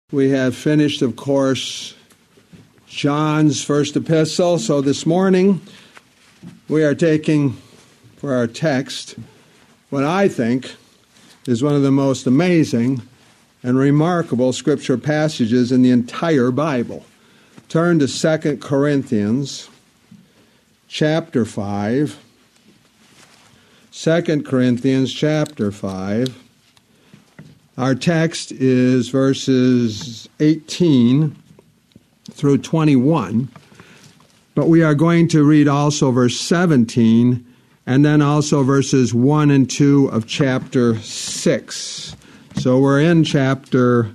We have finished, of course, John's first epistle. So this morning, we are taking for our text what I think is one of the most amazing and remarkable scripture passages in the entire Bible. Turn to 2 Corinthians chapter 5. 2 Corinthians chapter 5. Our text is verses 18 through 21, but we are going to read also verse 17 and then also verses 1 and 2 of chapter 6. So we're in chapter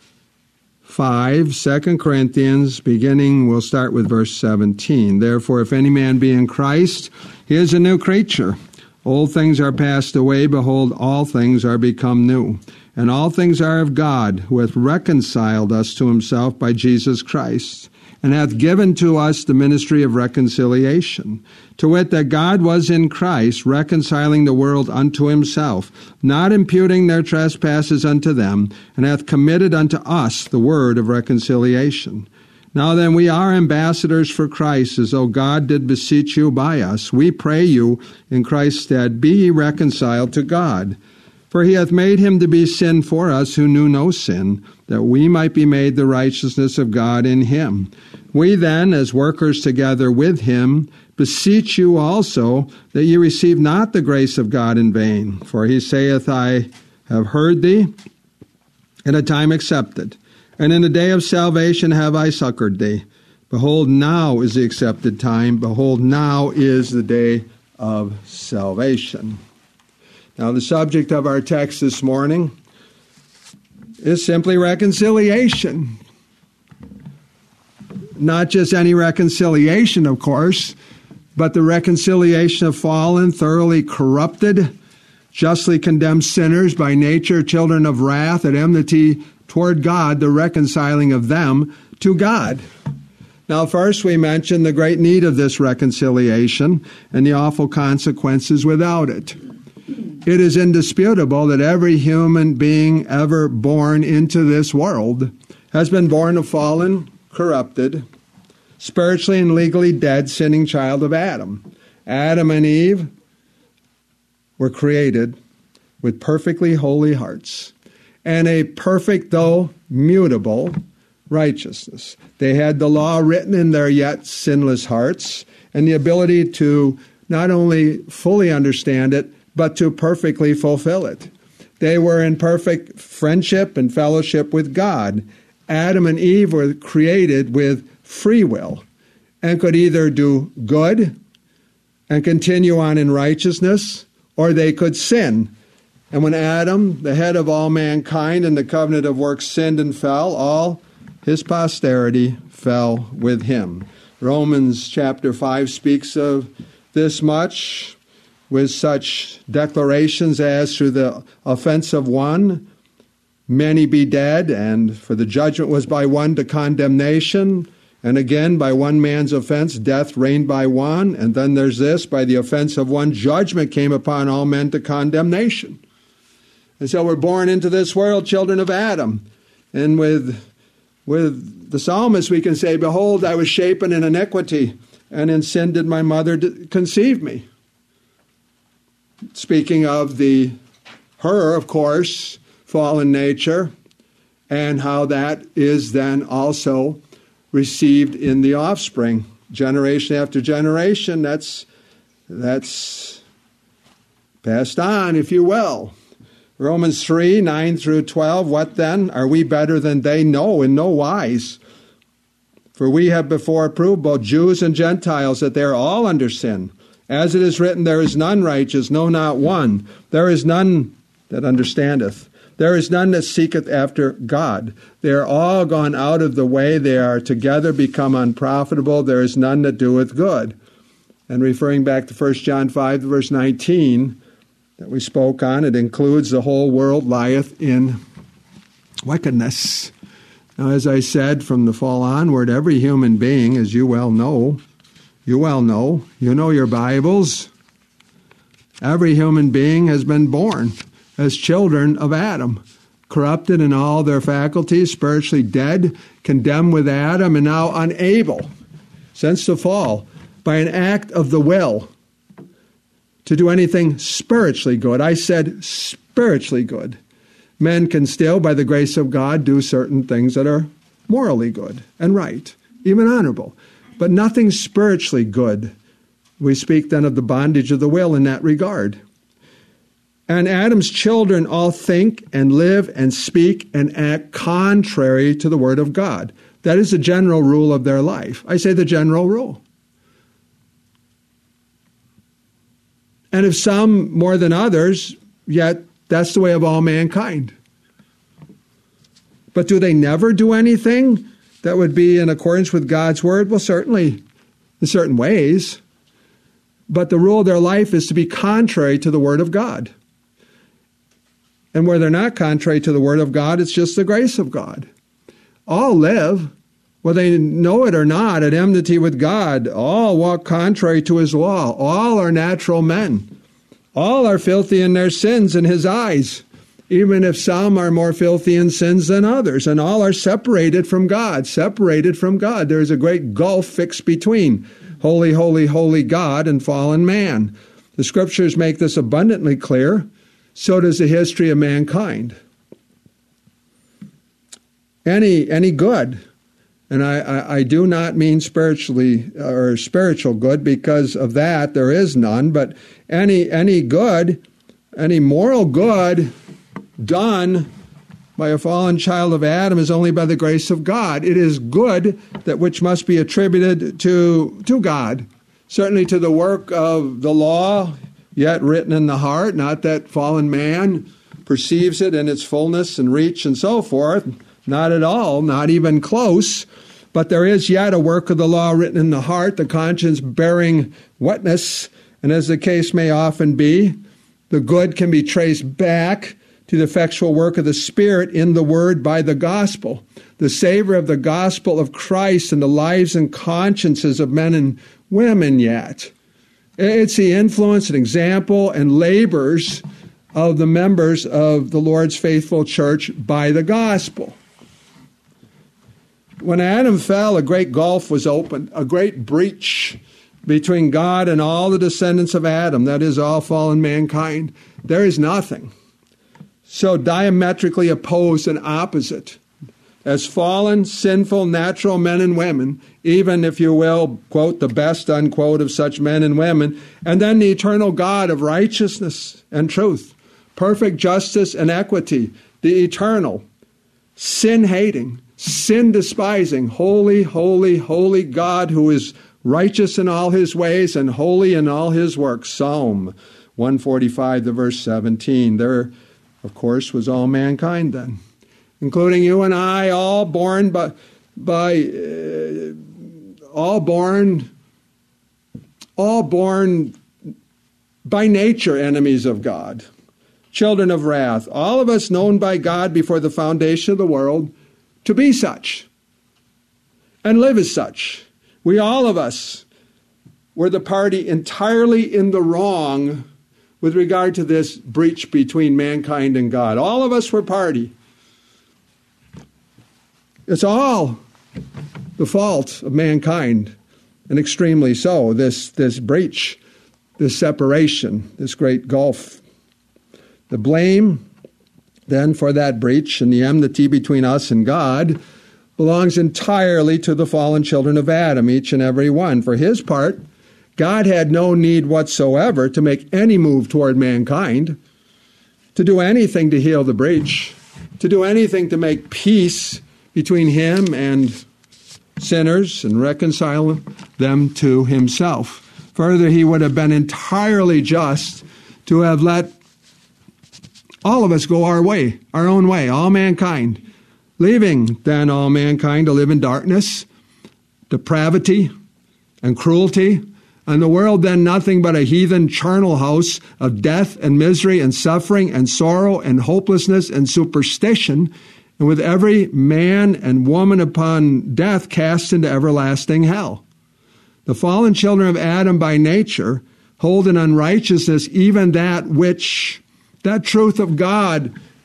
5, 2 Corinthians, we'll start with verse 17. Therefore, if any man be in Christ, he is a new creature. Old things are passed away, behold, all things are become new. And all things are of God, who hath reconciled us to himself by Jesus Christ, and hath given to us the ministry of reconciliation, to wit, that God was in Christ, reconciling the world unto himself, not imputing their trespasses unto them, and hath committed unto us the word of reconciliation. Now then, we are ambassadors for Christ, as though God did beseech you by us. We pray you, in Christ's stead, be ye reconciled to God. For he hath made him to be sin for us who knew no sin, that we might be made the righteousness of God in him. We then, as workers together with him, beseech you also that ye receive not the grace of God in vain. For he saith, I have heard thee in a time accepted, and in a day of salvation have I succored thee. Behold, now is the accepted time. Behold, now is the day of salvation. Now, the subject of our text this morning is simply reconciliation. Not just any reconciliation, of course, but the reconciliation of fallen, thoroughly corrupted, justly condemned sinners, by nature children of wrath, at enmity toward God, the reconciling of them to God. Now, first we mention the great need of this reconciliation and the awful consequences without it. It is indisputable that every human being ever born into this world has been born a fallen, corrupted, spiritually and legally dead, sinning child of Adam. Adam and Eve were created with perfectly holy hearts and a perfect, though mutable, righteousness. They had the law written in their yet sinless hearts and the ability to not only fully understand it, but to perfectly fulfill it. They were in perfect friendship and fellowship with God. Adam and Eve were created with free will and could either do good and continue on in righteousness, or they could sin. And when Adam, the head of all mankind in the covenant of works, sinned and fell, all his posterity fell with him. Romans chapter 5 speaks of this much, with such declarations as, through the offense of one, many be dead, and for the judgment was by one to condemnation, and again, by one man's offense, death reigned by one, and then there's this, by the offense of one, judgment came upon all men to condemnation. And so we're born into this world, children of Adam, and with the psalmist we can say, behold, I was shapen in iniquity, and in sin did my mother conceive me. Speaking of her, of course, fallen nature, and how that is then also received in the offspring, generation after generation. That's passed on, if you will. Romans 3, 9 through 12, what then? Are we better than they? No, in no wise. For we have before proved, both Jews and Gentiles, that they are all under sin. As it is written, there is none righteous, no, not one. There is none that understandeth. There is none that seeketh after God. They are all gone out of the way. They are together become unprofitable. There is none that doeth good. And referring back to 1 John 5, verse 19, that we spoke on, it includes the whole world lieth in wickedness. Now, as I said, from the fall onward, every human being, as you well know your Bibles, every human being has been born as children of Adam, corrupted in all their faculties, spiritually dead, condemned with Adam, and now unable, since the fall, by an act of the will, to do anything spiritually good. I said spiritually good. Men can still, by the grace of God, do certain things that are morally good and right, even honorable, but nothing spiritually good. We speak then of the bondage of the will in that regard. And Adam's children all think and live and speak and act contrary to the word of God. That is the general rule of their life. I say the general rule. And if some more than others, yet that's the way of all mankind. But do they never do anything that would be in accordance with God's word? Well, certainly in certain ways. But the rule of their life is to be contrary to the word of God. And where they're not contrary to the word of God, it's just the grace of God. All live, whether they know it or not, at enmity with God. All walk contrary to his law. All are natural men. All are filthy in their sins in his eyes, even if some are more filthy in sins than others. And all are separated from God, separated from God. There is a great gulf fixed between holy, holy, holy God and fallen man. The scriptures make this abundantly clear. So does the history of mankind. Any good, and I do not mean spiritually or spiritual good, because of that there is none, but any good, any moral good done by a fallen child of Adam is only by the grace of God. It is good that which must be attributed to God, certainly to the work of the law, yet written in the heart, not that fallen man perceives it in its fullness and reach and so forth. Not at all, not even close. But there is yet a work of the law written in the heart, the conscience bearing witness. And as the case may often be, the good can be traced back to the effectual work of the Spirit in the Word by the gospel. The savor of the gospel of Christ in the lives and consciences of men and women yet. It's the influence and example and labors of the members of the Lord's faithful church by the gospel. When Adam fell, a great gulf was opened, a great breach between God and all the descendants of Adam, that is, all fallen mankind. There is nothing so diametrically opposed and opposite as fallen, sinful, natural men and women, even, if you will, quote, the best, unquote, of such men and women, and then the eternal God of righteousness and truth, perfect justice and equity, the eternal, sin-hating, sin-despising, holy, holy, holy God who is righteous in all his ways and holy in all his works. Psalm 145, the verse 17. There, of course, was all mankind then, including you and I, all born by nature enemies of God, children of wrath, all of us known by God before the foundation of the world to be such and live as such. We all of us were the party entirely in the wrong with regard to this breach between mankind and God. All of us were party. It's all the fault of mankind, and extremely so, this breach, this separation, this great gulf. The blame, then, for that breach and the enmity between us and God belongs entirely to the fallen children of Adam, each and every one. For his part, God had no need whatsoever to make any move toward mankind, to do anything to heal the breach, to do anything to make peace between him and sinners and reconcile them to himself. Further, he would have been entirely just to have let all of us go our way, our own way, all mankind, leaving then all mankind to live in darkness, depravity, and cruelty, and the world then nothing but a heathen charnel house of death and misery and suffering and sorrow and hopelessness and superstition, and with every man and woman upon death cast into everlasting hell. The fallen children of Adam by nature hold in unrighteousness even that truth of God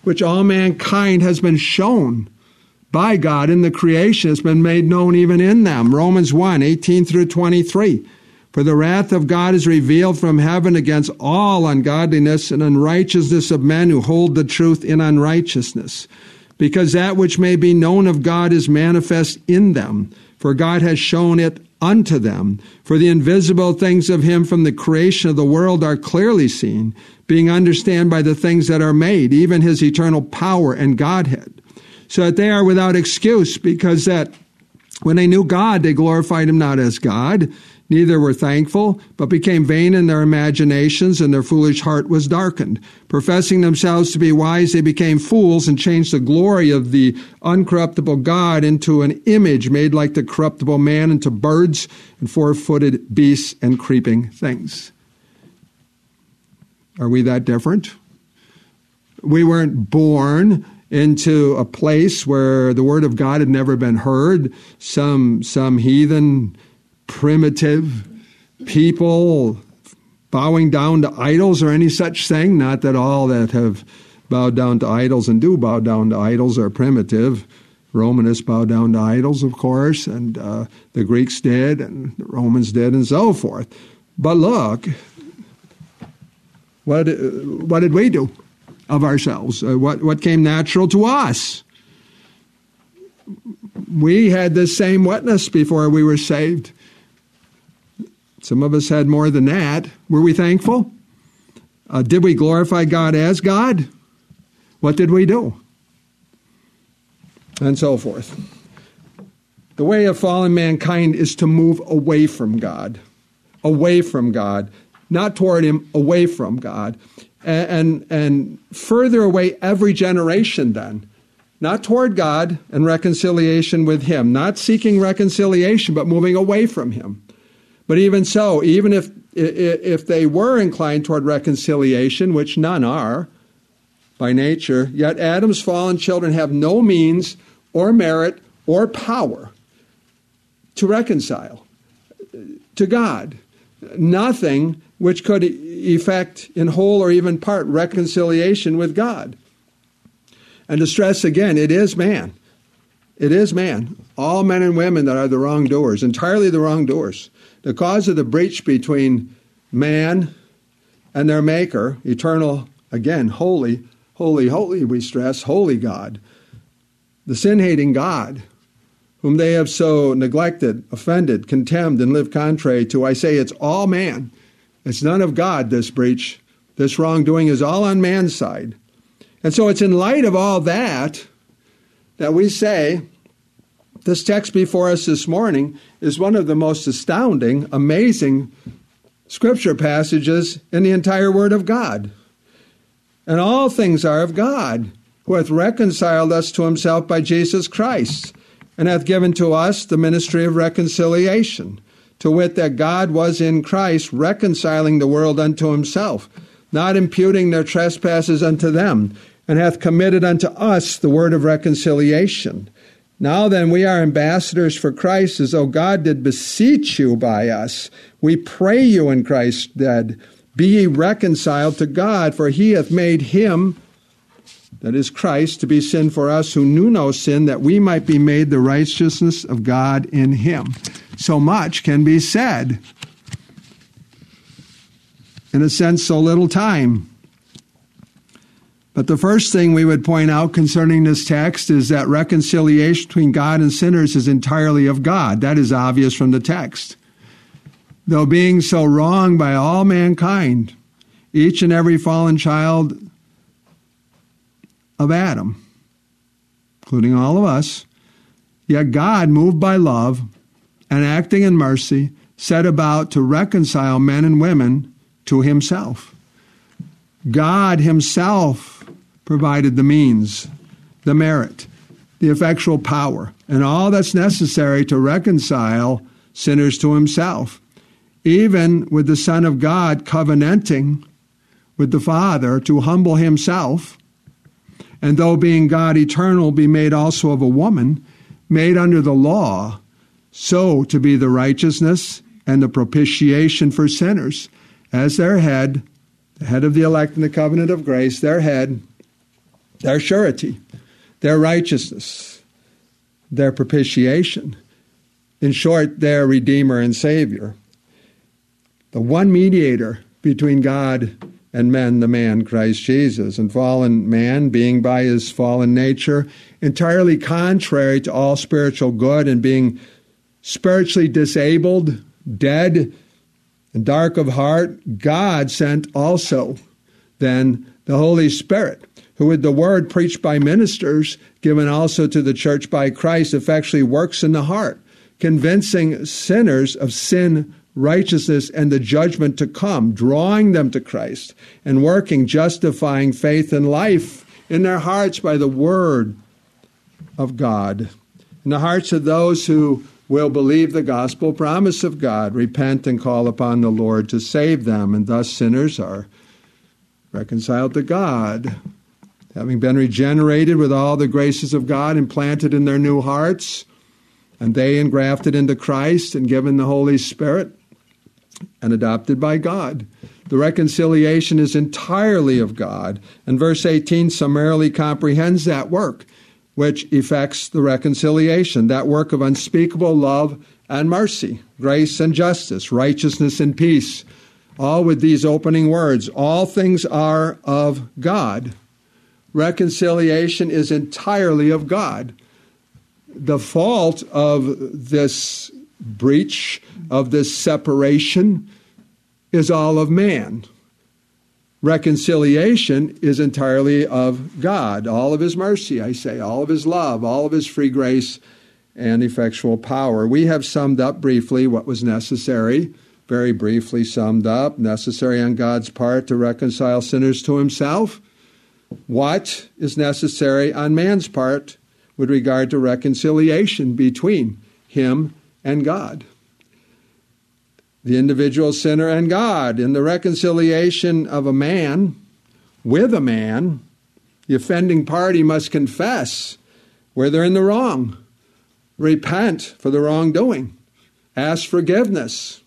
which all mankind has been shown by God in the creation, has been made known even in them. Romans 1, 18 through 23. For the wrath of God is revealed from heaven against all ungodliness and unrighteousness of men who hold the truth in unrighteousness, because that which may be known of God is manifest in them, for God has shown it unto them. For the invisible things of him from the creation of the world are clearly seen, being understood by the things that are made, even his eternal power and Godhead, so that they are without excuse, because that when they knew God, they glorified him not as God, neither were thankful, but became vain in their imaginations, and their foolish heart was darkened. Professing themselves to be wise, they became fools and changed the glory of the uncorruptible God into an image made like the corruptible man, into birds and four-footed beasts and creeping things. Are we that different? We weren't born into a place where the word of God had never been heard. Some heathen, primitive people bowing down to idols or any such thing. Not that all that have bowed down to idols and do bow down to idols are primitive. Romanists bow down to idols, of course, and the Greeks did, and the Romans did, and so forth. But look, what did we do of ourselves? What came natural to us? We had the same witness before we were saved. Some of us had more than that. Were we thankful? Did we glorify God as God? What did we do? And so forth. The way of fallen mankind is to move away from God. Away from God. Not toward him, away from God. And further away every generation then. Not toward God and reconciliation with him. Not seeking reconciliation, but moving away from him. But even so, even if they were inclined toward reconciliation, which none are by nature, yet Adam's fallen children have no means or merit or power to reconcile to God. Nothing which could effect in whole or even part reconciliation with God. And to stress again, it is man. It is man. All men and women that are the wrongdoers, entirely the wrongdoers. The cause of the breach between man and their Maker, eternal, again, holy, holy, holy, we stress, holy God, the sin-hating God, whom they have so neglected, offended, contemned, and lived contrary to. I say it's all man. It's none of God, this breach. This wrongdoing is all on man's side. And so it's in light of all that we say this text before us this morning is one of the most astounding, amazing scripture passages in the entire Word of God. And all things are of God, who hath reconciled us to himself by Jesus Christ, and hath given to us the ministry of reconciliation, to wit, that God was in Christ reconciling the world unto himself, not imputing their trespasses unto them, and hath committed unto us the word of reconciliation. Now then, we are ambassadors for Christ, as though God did beseech you by us. We pray you in Christ's stead, be ye reconciled to God, for he hath made him, that is Christ, to be sin for us who knew no sin, that we might be made the righteousness of God in him. So much can be said. In a sense, so little time. But the first thing we would point out concerning this text is that reconciliation between God and sinners is entirely of God. That is obvious from the text. Though being so wronged by all mankind, each and every fallen child of Adam, including all of us, yet God, moved by love and acting in mercy, set about to reconcile men and women to himself. God himself provided the means, the merit, the effectual power, and all that's necessary to reconcile sinners to himself. Even with the Son of God covenanting with the Father to humble himself, and though being God eternal, be made also of a woman, made under the law, so to be the righteousness and the propitiation for sinners, as their head, the head of the elect in the covenant of grace, their head, their surety, their righteousness, their propitiation. In short, their Redeemer and Savior. The one mediator between God and men, the man Christ Jesus. And fallen man, being by his fallen nature entirely contrary to all spiritual good and being spiritually disabled, dead, and dark of heart, God sent also then the Holy Spirit, who with the word preached by ministers, given also to the church by Christ, effectually works in the heart, convincing sinners of sin, righteousness, and the judgment to come, drawing them to Christ, and working, justifying faith and life in their hearts by the word of God. In the hearts of those who will believe the gospel promise of God, repent and call upon the Lord to save them, and thus sinners are reconciled to God, having been regenerated with all the graces of God implanted in their new hearts, and they engrafted into Christ and given the Holy Spirit and adopted by God. The reconciliation is entirely of God, and verse 18 summarily comprehends that work, which effects the reconciliation, that work of unspeakable love and mercy, grace and justice, righteousness and peace, all with these opening words, all things are of God. Reconciliation is entirely of God. The fault of this breach, of this separation, is all of man. Reconciliation is entirely of God, all of his mercy, I say, all of his love, all of his free grace and effectual power. We have summed up briefly what was necessary, very briefly summed up, necessary on God's part to reconcile sinners to himself. What is necessary on man's part with regard to reconciliation between him and God? The individual sinner and God. In the reconciliation of a man with a man, the offending party must confess where they're in the wrong, repent for the wrongdoing, ask forgiveness,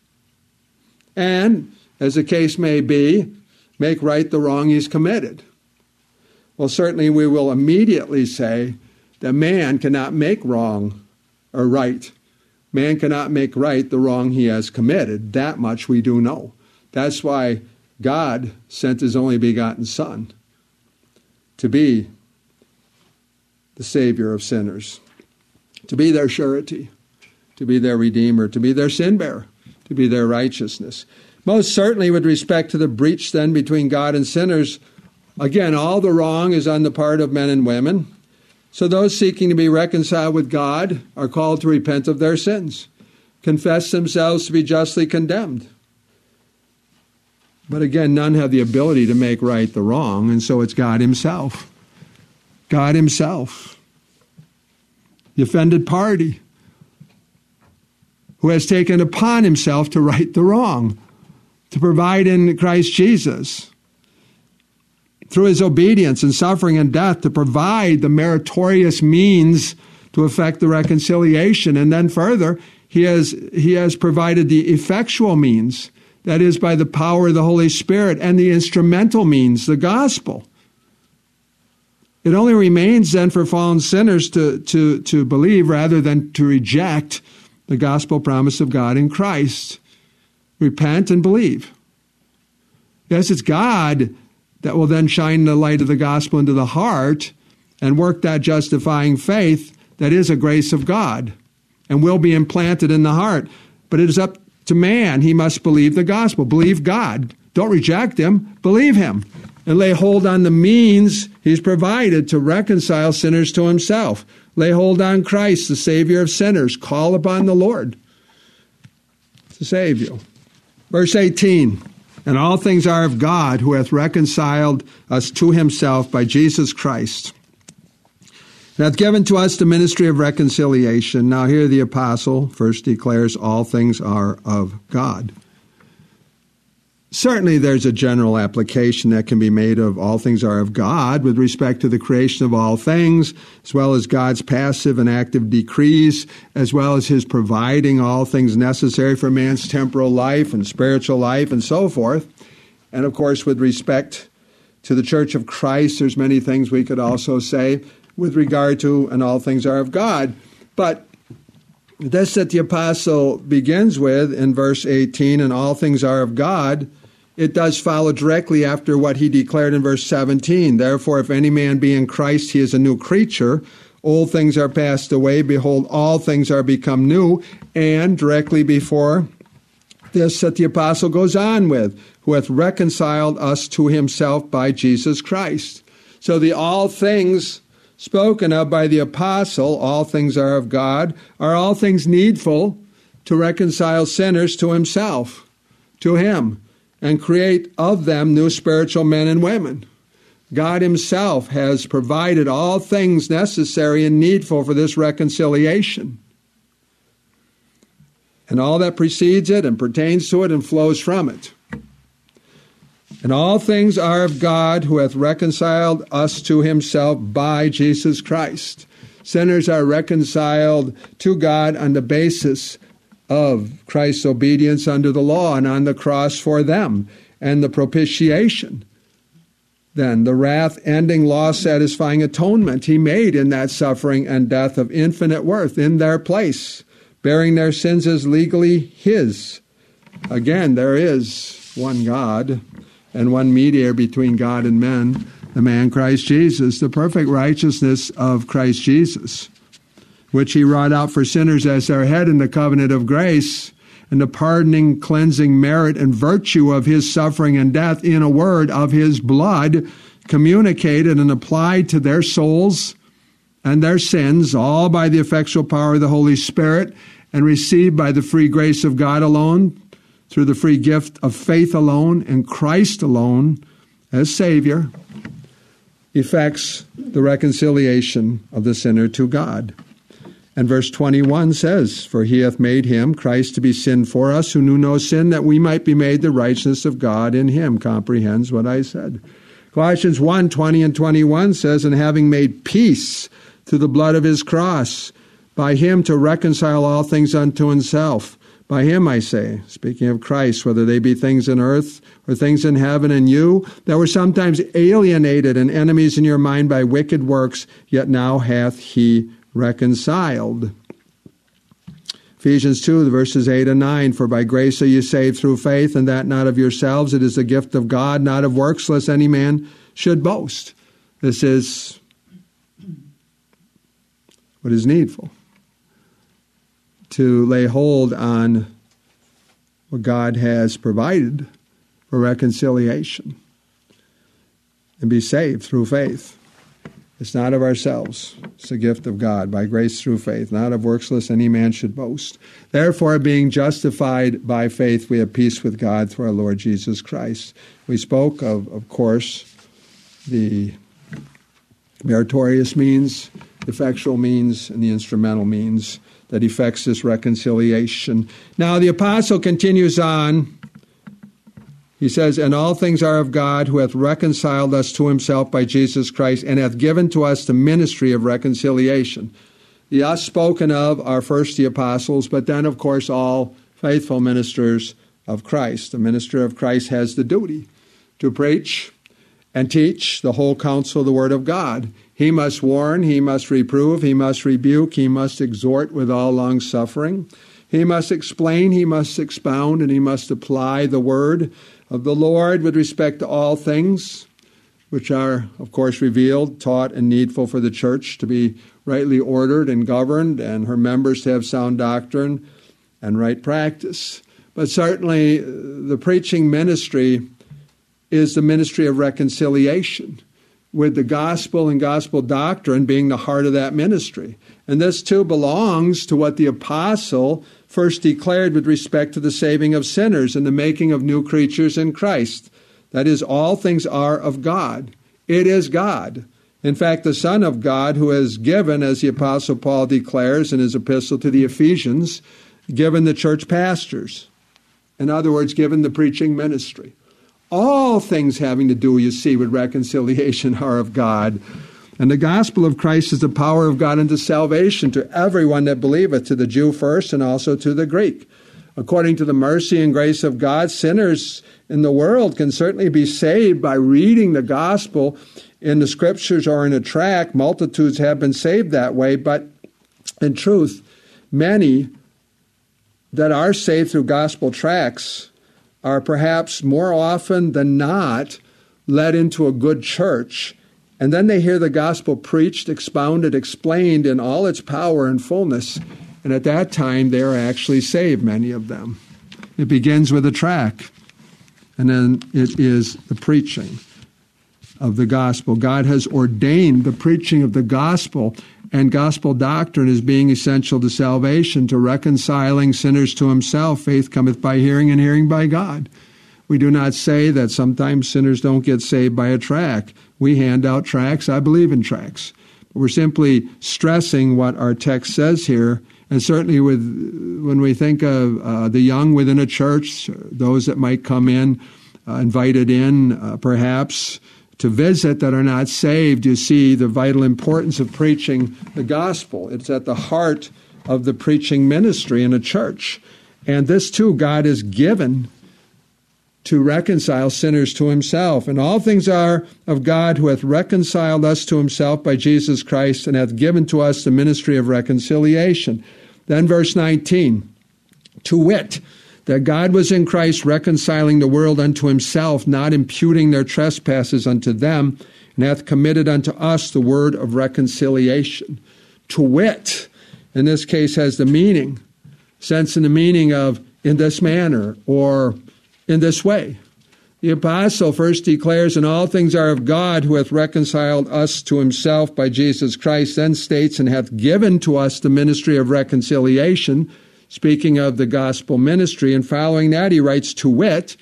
and, as the case may be, make right the wrong he's committed. Well, certainly we will immediately say that man cannot make wrong or right. Man cannot make right the wrong he has committed. That much we do know. That's why God sent his only begotten Son to be the Savior of sinners, to be their surety, to be their Redeemer, to be their sin bearer, to be their righteousness. Most certainly with respect to the breach then between God and sinners, again, all the wrong is on the part of men and women. So those seeking to be reconciled with God are called to repent of their sins, confess themselves to be justly condemned. But again, none have the ability to make right the wrong, and so it's God himself. God himself, the offended party, who has taken upon himself to right the wrong, to provide in Christ Jesus, through his obedience and suffering and death, to provide the meritorious means to effect the reconciliation. And then further, he has provided the effectual means, that is, by the power of the Holy Spirit, and the instrumental means, the gospel. It only remains then for fallen sinners to believe rather than to reject the gospel promise of God in Christ. Repent and believe. Yes, it's God that will then shine the light of the gospel into the heart and work that justifying faith that is a grace of God and will be implanted in the heart. But it is up to man. He must believe the gospel. Believe God. Don't reject him. Believe him. And lay hold on the means he's provided to reconcile sinners to himself. Lay hold on Christ, the Savior of sinners. Call upon the Lord to save you. Verse 18. And all things are of God, who hath reconciled us to himself by Jesus Christ, and hath given to us the ministry of reconciliation. Now here the apostle first declares all things are of God. Certainly there's a general application that can be made of all things are of God with respect to the creation of all things, as well as God's passive and active decrees, as well as his providing all things necessary for man's temporal life and spiritual life and so forth. And of course, with respect To the church of Christ, there's many things we could also say with regard to, and all things are of God. But this that the apostle begins with in verse 18, and all things are of God, it does follow directly after what he declared in verse 17. Therefore, if any man be in Christ, he is a new creature. Old things are passed away. Behold, all things are become new. And directly before this that the apostle goes on with, who hath reconciled us to himself by Jesus Christ. So the all things spoken of by the apostle, all things are of God, are all things needful to reconcile sinners to himself, to him, and create of them new spiritual men and women. God himself has provided all things necessary and needful for this reconciliation. And all that precedes it and pertains to it and flows from it. And all things are of God, who hath reconciled us to himself by Jesus Christ. Sinners are reconciled to God on the basis of Christ's obedience under the law and on the cross for them, and the propitiation. Then the wrath-ending, law-satisfying atonement he made in that suffering and death of infinite worth in their place, bearing their sins as legally his. Again, there is one God and one mediator between God and men, the man Christ Jesus, the perfect righteousness of Christ Jesus, which he wrought out for sinners as their head in the covenant of grace, and the pardoning, cleansing merit and virtue of his suffering and death, in a word, of his blood, communicated and applied to their souls and their sins, all by the effectual power of the Holy Spirit, and received by the free grace of God alone, through the free gift of faith alone, and Christ alone, as Savior, effects the reconciliation of the sinner to God. And verse 21 says, For he hath made him, Christ, to be sin for us, who knew no sin, that we might be made the righteousness of God in him. Comprehends what I said. Colossians 1, 20 and 21 says, And having made peace through the blood of his cross, by him to reconcile all things unto himself. By him, I say, speaking of Christ, whether they be things in earth or things in heaven, and you that were sometimes alienated and enemies in your mind by wicked works, yet now hath he reconciled. Ephesians 2, the verses 8 and 9, For by grace are you saved through faith, and that not of yourselves, it is the gift of God, not of works, lest any man should boast. This is what is needful, to lay hold on what God has provided for reconciliation and be saved through faith. It's not of ourselves. It's a gift of God, by grace through faith, not of works, lest any man should boast. Therefore, being justified by faith, we have peace with God through our Lord Jesus Christ. We spoke of course, the meritorious means, effectual means, and the instrumental means that effects this reconciliation. Now the apostle continues on. He says, And all things are of God, who hath reconciled us to himself by Jesus Christ, and hath given to us the ministry of reconciliation. The us spoken of are first the apostles, but then, of course, all faithful ministers of Christ. The minister of Christ has the duty to preach and teach the whole counsel of the Word of God. He must warn, he must reprove, he must rebuke, he must exhort with all long-suffering. He must explain, he must expound, and he must apply the word of the Lord with respect to all things, which are, of course, revealed, taught, and needful for the church to be rightly ordered and governed, and her members to have sound doctrine and right practice. But certainly the preaching ministry is the ministry of reconciliation, with the gospel and gospel doctrine being the heart of that ministry. And this too belongs to what the apostle first declared with respect to the saving of sinners and the making of new creatures in Christ. That is, all things are of God. It is God. In fact, the Son of God, who has given, as the apostle Paul declares in his epistle to the Ephesians, given the church pastors. In other words, given the preaching ministry. All things having to do, you see, with reconciliation are of God. And the gospel of Christ is the power of God unto salvation to everyone that believeth, to the Jew first and also to the Greek. according to the mercy and grace of God, sinners in the world can certainly be saved by reading the gospel in the scriptures or in a tract. Multitudes have been saved that way, but in truth, many that are saved through gospel tracts are perhaps more often than not led into a good church, and then they hear the gospel preached, expounded, explained in all its power and fullness, and at that time they are actually saved, many of them. It begins with a tract, and then it is the preaching of the gospel. God has ordained the preaching of the gospel and gospel doctrine as being essential to salvation, to reconciling sinners to himself. Faith cometh by hearing, and hearing by God. We do not say that sometimes sinners don't get saved by a tract. We hand out tracts. I believe in tracts. We're simply stressing what our text says here. And certainly when we think of the young within a church, those that might come in, invited in perhaps to visit that are not saved, you see the vital importance of preaching the gospel. It's at the heart of the preaching ministry in a church. And this too God is given to reconcile sinners to himself. And all things are of God, who hath reconciled us to himself by Jesus Christ, and hath given to us the ministry of reconciliation. Then verse 19, to wit, that God was in Christ reconciling the world unto himself, not imputing their trespasses unto them, and hath committed unto us the word of reconciliation. To wit, in this case, has the meaning, sense in the meaning of in this manner or in this way. The apostle first declares, and all things are of God, who hath reconciled us to himself by Jesus Christ, then states, and hath given to us the ministry of reconciliation, speaking of the gospel ministry. And following that, he writes, to wit,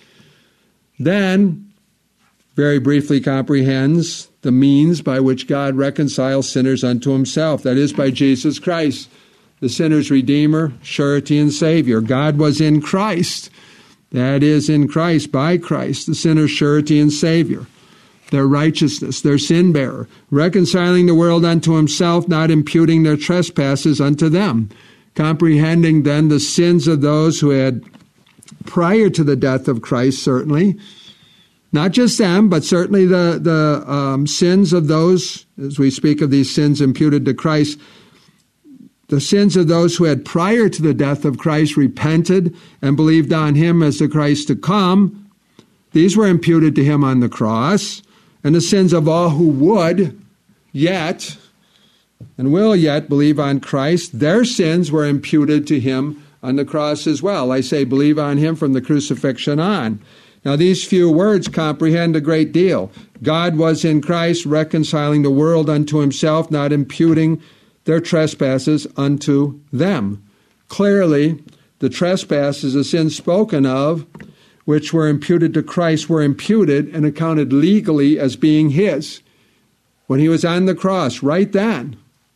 then very briefly comprehends the means by which God reconciles sinners unto himself. That is, by Jesus Christ, the sinner's Redeemer, surety, and Savior. God was in Christ. That is, in Christ, by Christ, the sinner's surety and Savior, their righteousness, their sin bearer, reconciling the world unto himself, not imputing their trespasses unto them. Comprehending then the sins of those who had, prior to the death of Christ, certainly, not just them, but certainly the sins of those, as we speak of these sins imputed to Christ, the sins of those who had, prior to the death of Christ, repented and believed on him as the Christ to come. These were imputed to him on the cross. And the sins of all who would yet and will yet believe on Christ, their sins were imputed to him on the cross as well. I say believe on him from the crucifixion on. Now these few words comprehend a great deal. God was in Christ reconciling the world unto himself, not imputing their trespasses unto them. Clearly, the trespasses, the sins spoken of, which were imputed to Christ, were imputed and accounted legally as being his when he was on the cross, right then,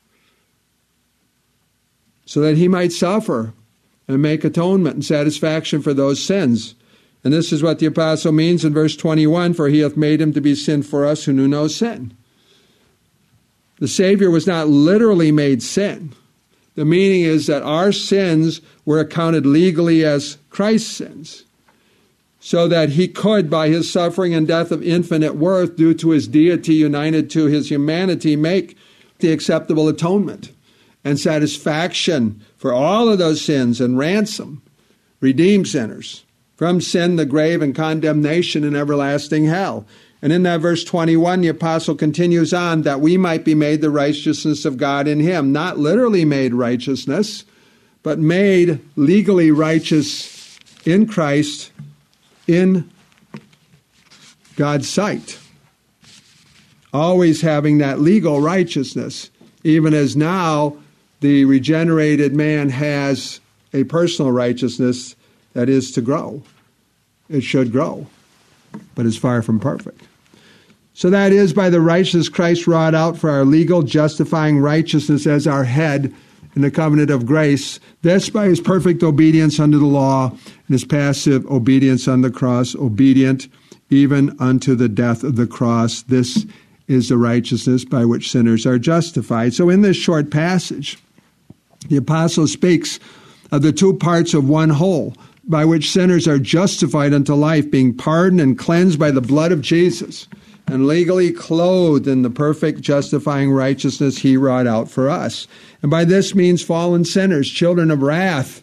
so that he might suffer and make atonement and satisfaction for those sins. And this is what the apostle means in verse 21, for he hath made him to be sin for us who knew no sin. The Savior was not literally made sin. The meaning is that our sins were accounted legally as Christ's sins, so that he could, by his suffering and death of infinite worth, due to his deity united to his humanity, make the acceptable atonement and satisfaction for all of those sins and ransom, redeem sinners from sin, the grave, and condemnation and everlasting hell. And in that verse 21, the apostle continues on, that we might be made the righteousness of God in him. Not literally made righteousness, but made legally righteous in Christ in God's sight. Always having that legal righteousness, even as now the regenerated man has a personal righteousness that is to grow. It should grow, but is far from perfect. So that is by the righteousness Christ wrought out for our legal justifying righteousness as our head in the covenant of grace. This by his perfect obedience unto the law and his passive obedience on the cross, obedient even unto the death of the cross. This is the righteousness by which sinners are justified. So in this short passage, the apostle speaks of the two parts of one whole, by which sinners are justified unto life, being pardoned and cleansed by the blood of Jesus, and legally clothed in the perfect justifying righteousness he wrought out for us. And by this means fallen sinners, children of wrath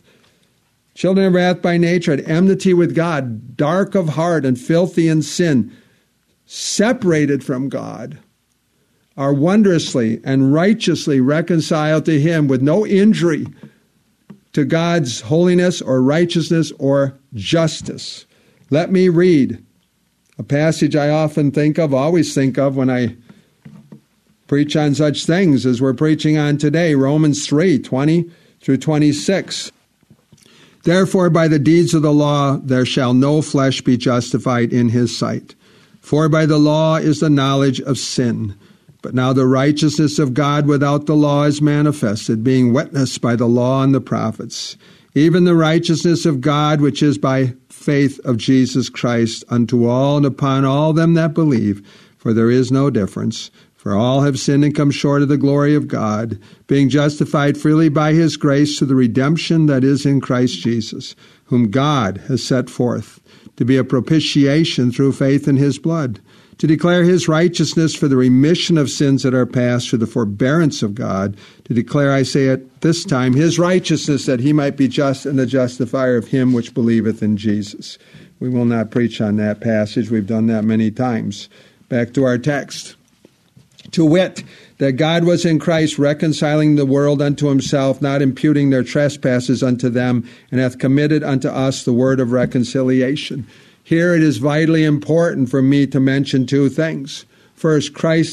by nature, at enmity with God, dark of heart and filthy in sin, separated from God, are wondrously and righteously reconciled to him with no injury to God's holiness or righteousness or justice. Let me read a passage I often always think of when I preach on such things as we're preaching on today, Romans 3:20 through 26. Therefore, by the deeds of the law, there shall no flesh be justified in his sight. For by the law is the knowledge of sin. But now the righteousness of God without the law is manifested, being witnessed by the law and the prophets, even the righteousness of God which is by faith of Jesus Christ unto all and upon all them that believe. For there is no difference. For all have sinned and come short of the glory of God, being justified freely by his grace to the redemption that is in Christ Jesus, whom God has set forth to be a propitiation through faith in his blood, to declare his righteousness for the remission of sins that are past through the forbearance of God, to declare, I say at this time, his righteousness, that he might be just and the justifier of him which believeth in Jesus. We will not preach on that passage. We've done that many times. Back to our text. To wit, that God was in Christ reconciling the world unto himself, not imputing their trespasses unto them, and hath committed unto us the word of reconciliation. Here it is vitally important for me to mention two things. First, Christ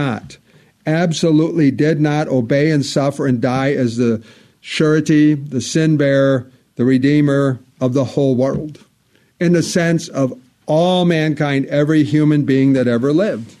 absolutely did not obey and suffer and die as the surety, the sin bearer, the redeemer of the whole world, in the sense of all mankind, every human being that ever lived.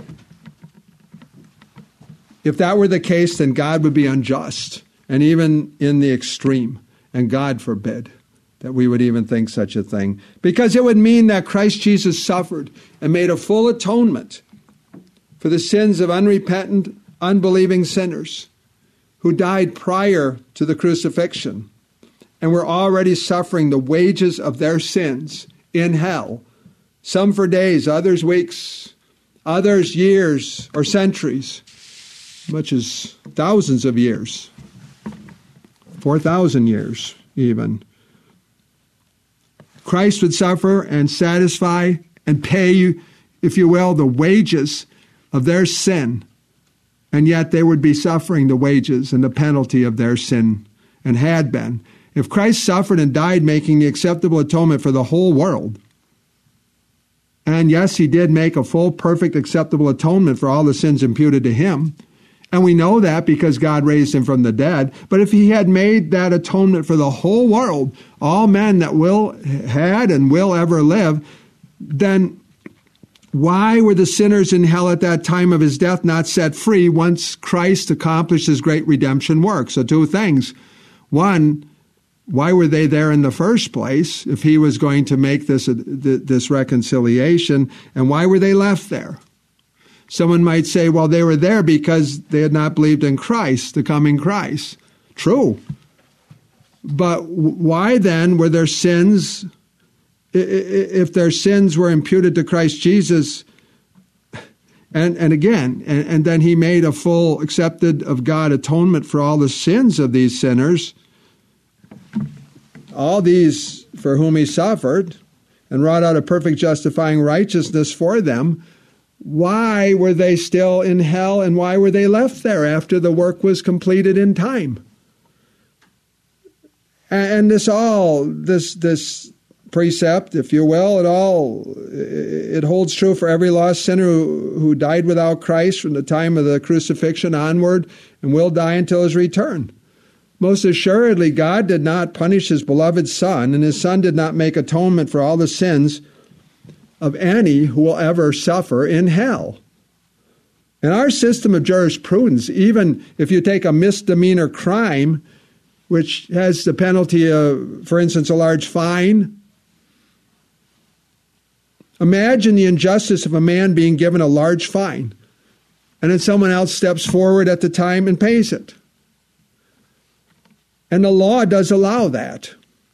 If that were the case, then God would be unjust, and even in the extreme, and God forbid that we would even think such a thing, because it would mean that Christ Jesus suffered and made a full atonement for the sins of unrepentant, unbelieving sinners who died prior to the crucifixion and were already suffering the wages of their sins in hell, some for days, others weeks, others years or centuries, much as thousands of years, 4,000 years even. Christ would suffer and satisfy and pay, if you will, the wages of their sin, and yet they would be suffering the wages and the penalty of their sin, and had been. If Christ suffered and died making the acceptable atonement for the whole world, and yes, he did make a full, perfect, acceptable atonement for all the sins imputed to him, and we know that because God raised him from the dead. But if he had made that atonement for the whole world, all men that had and will ever live, then why were the sinners in hell at that time of his death not set free once Christ accomplished his great redemption work? So two things. One, why were they there in the first place if he was going to make this reconciliation? And why were they left there? Someone might say, well, they were there because they had not believed in Christ, the coming Christ. True. But why then were their sins, if their sins were imputed to Christ Jesus, and then he made a full accepted of God atonement for all the sins of these sinners, all these for whom he suffered, and wrought out a perfect justifying righteousness for them, why were they still in hell, and why were they left there after the work was completed in time? And this precept, if you will, it holds true for every lost sinner who died without Christ from the time of the crucifixion onward and will die until his return. Most assuredly, God did not punish his beloved Son, and his Son did not make atonement for all the sins of any who will ever suffer in hell. In our system of jurisprudence, even if you take a misdemeanor crime, which has the penalty of, for instance, a large fine, imagine the injustice of a man being given a large fine, and then someone else steps forward at the time and pays it. And the law does allow that.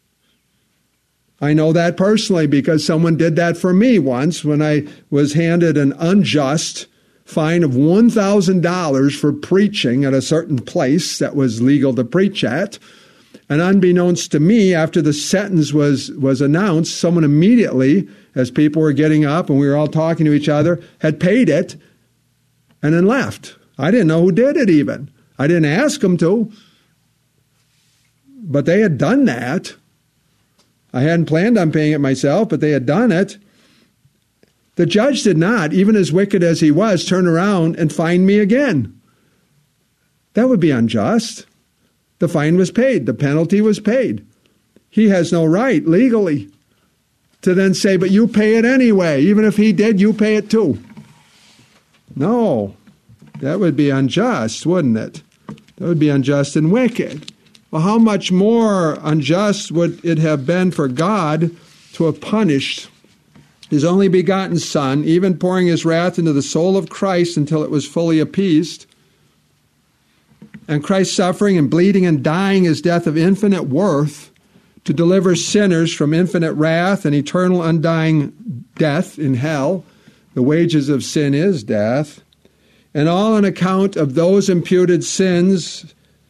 I know that personally because someone did that for me once when I was handed an unjust fine of $1,000 for preaching at a certain place that was legal to preach at. And unbeknownst to me, after the sentence was announced, someone immediately, as people were getting up and we were all talking to each other, had paid it and then left. I didn't know who did it even. I didn't ask them to. But they had done that. I hadn't planned on paying it myself, but they had done it. The judge did not, even as wicked as he was, turn around and fine me again. That would be unjust. The fine was paid. The penalty was paid. He has no right legally to then say, but you pay it anyway. Even if he did, you pay it too. No, that would be unjust, wouldn't it? That would be unjust and wicked. Well, how much more unjust would it have been for God to have punished his only begotten Son, even pouring his wrath into the soul of Christ until it was fully appeased? And Christ's suffering and bleeding and dying is death of infinite worth to deliver sinners from infinite wrath and eternal undying death in hell. The wages of sin is death. And all on account of those imputed sins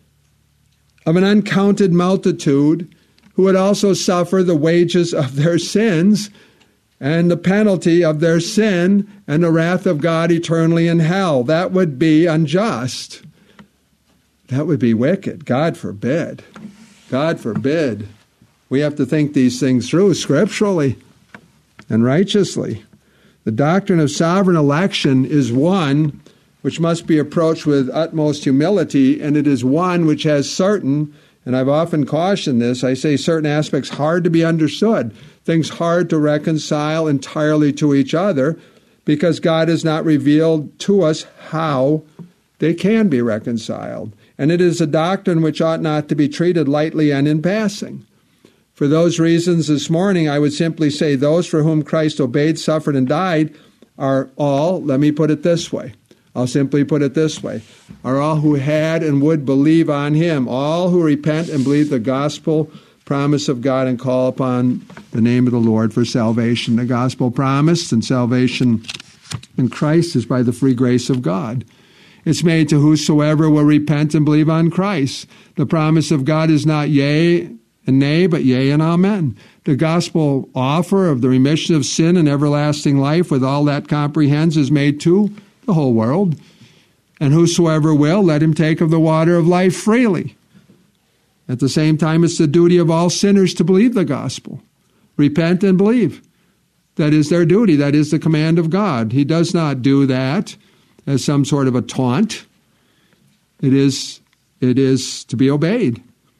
of an uncounted multitude who would also suffer the wages of their sins and the penalty of their sin and the wrath of God eternally in hell. That would be unjust. That would be wicked. God forbid. God forbid. We have to think these things through scripturally and righteously. The doctrine of sovereign election is one which must be approached with utmost humility, and it is one which has certain, and I've often cautioned this, I say certain aspects hard to be understood, things hard to reconcile entirely to each other, because God has not revealed to us how they can be reconciled. And it is a doctrine which ought not to be treated lightly and in passing. For those reasons this morning, I would simply say those for whom Christ obeyed, suffered, and died are all, let me put it this way, I'll simply put it this way, are all who had and would believe on him, all who repent and believe the gospel promise of God and call upon the name of the Lord for salvation. The gospel promise and salvation in Christ is by the free grace of God. It's made to whosoever will repent and believe on Christ. The promise of God is not yea and nay, but yea and amen. The gospel offer of the remission of sin and everlasting life with all that comprehends is made to the whole world. And whosoever will, let him take of the water of life freely. At the same time, it's the duty of all sinners to believe the gospel. Repent and believe. That is their duty. That is the command of God. He does not do that as some sort of a taunt. It is to be obeyed.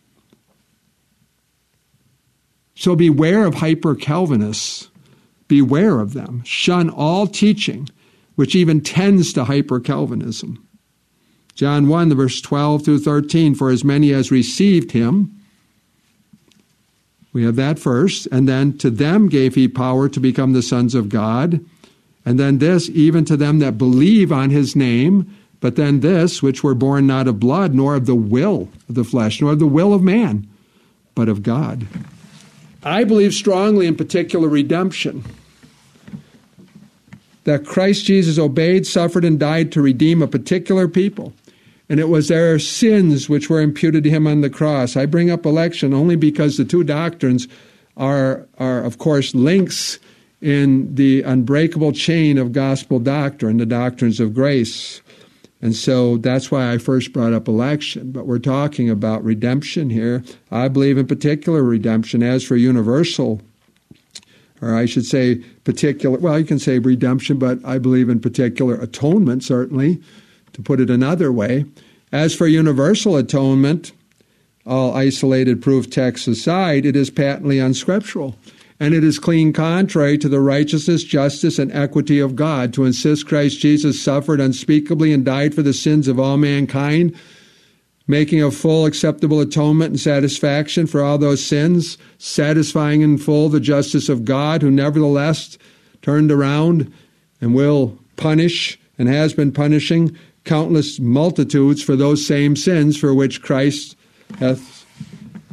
So beware of hyper-Calvinists. Beware of them. Shun all teaching which even tends to hyper-Calvinism. John 1, the verse 12 through 13, for as many as received him, we have that first, and then to them gave he power to become the sons of God, and then this, even to them that believe on his name, but then this, which were born not of blood, nor of the will of the flesh, nor of the will of man, but of God. I believe strongly in particular redemption, that Christ Jesus obeyed, suffered, and died to redeem a particular people. And it was their sins which were imputed to him on the cross. I bring up election only because the two doctrines are of course, links in the unbreakable chain of gospel doctrine, the doctrines of grace. And so that's why I first brought up election. But we're talking about redemption here. I believe in particular redemption. As for universal, or I should say particular, well, you can say redemption, but I believe in particular atonement, certainly, to put it another way. As for universal atonement, all isolated proof texts aside, it is patently unscriptural, and it is clean contrary to the righteousness, justice, and equity of God to insist Christ Jesus suffered unspeakably and died for the sins of all mankind, making a full acceptable atonement and satisfaction for all those sins, satisfying in full the justice of God, who nevertheless turned around and will punish and has been punishing countless multitudes for those same sins for which Christ hath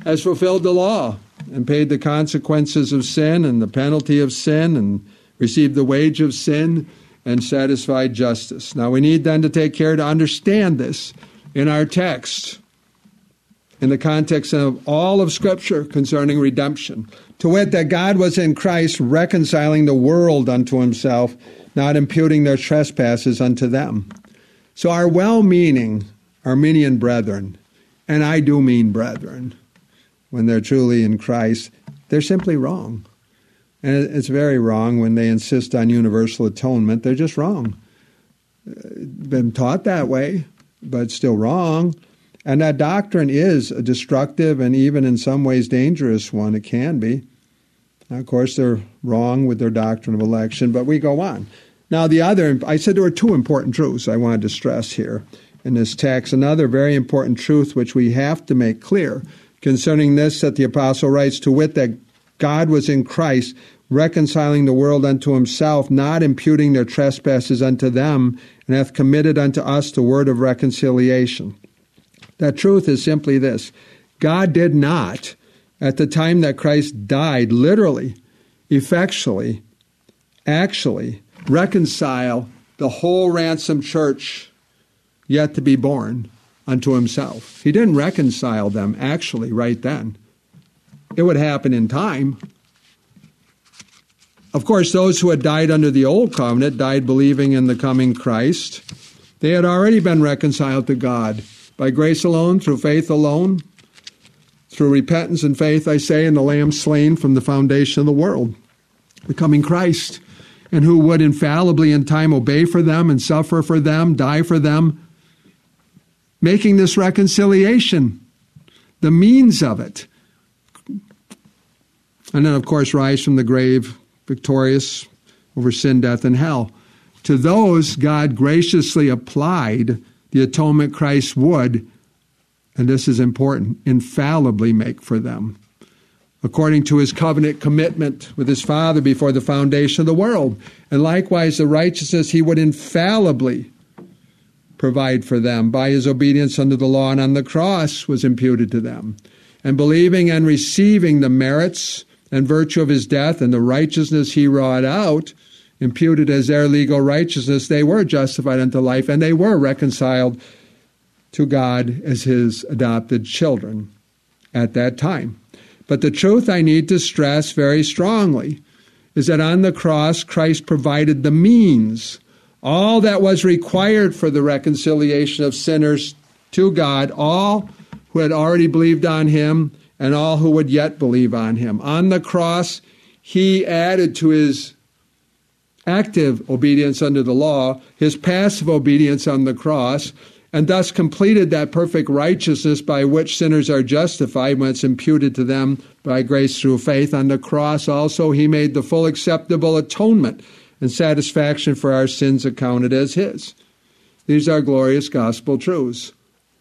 has fulfilled the law and paid the consequences of sin and the penalty of sin and received the wage of sin and satisfied justice. Now we need then to take care to understand this in our text, in the context of all of Scripture concerning redemption. To wit, that God was in Christ reconciling the world unto himself, not imputing their trespasses unto them. So our well-meaning Arminian brethren, and I do mean brethren, when they're truly in Christ, they're simply wrong. And it's very wrong when they insist on universal atonement. They're just wrong. Been taught that way, but still wrong. And that doctrine is a destructive and even in some ways dangerous one. It can be. Now, of course, they're wrong with their doctrine of election, but we go on. Now, I said there were two important truths I wanted to stress here in this text. Another very important truth which we have to make clear concerning this, that the apostle writes, to wit, that God was in Christ, reconciling the world unto himself, not imputing their trespasses unto them, and hath committed unto us the word of reconciliation. That truth is simply this: God did not, at the time that Christ died, literally, effectually, actually reconcile the whole ransomed church yet to be born unto himself. He didn't reconcile them actually right then. It would happen in time. Of course, those who had died under the old covenant died believing in the coming Christ. They had already been reconciled to God by grace alone, through faith alone, through repentance and faith, I say, in the Lamb slain from the foundation of the world, the coming Christ, and who would infallibly in time obey for them and suffer for them, die for them, making this reconciliation the means of it. And then, of course, rise from the grave victorious over sin, death, and hell. To those, God graciously applied the atonement Christ would, and this is important, infallibly make for them, according to his covenant commitment with his Father before the foundation of the world. And likewise, the righteousness he would infallibly provide for them by his obedience under the law and on the cross was imputed to them. And believing and receiving the merits and virtue of his death and the righteousness he wrought out, imputed as their legal righteousness, they were justified unto life, and they were reconciled to God as his adopted children at that time. But the truth I need to stress very strongly is that on the cross, Christ provided the means, all that was required for the reconciliation of sinners to God, all who had already believed on him and all who would yet believe on him. On the cross, he added to his active obedience under the law his passive obedience on the cross, and thus completed that perfect righteousness by which sinners are justified when it's imputed to them by grace through faith. On the cross also he made the full acceptable atonement and satisfaction for our sins accounted as his. These are glorious gospel truths.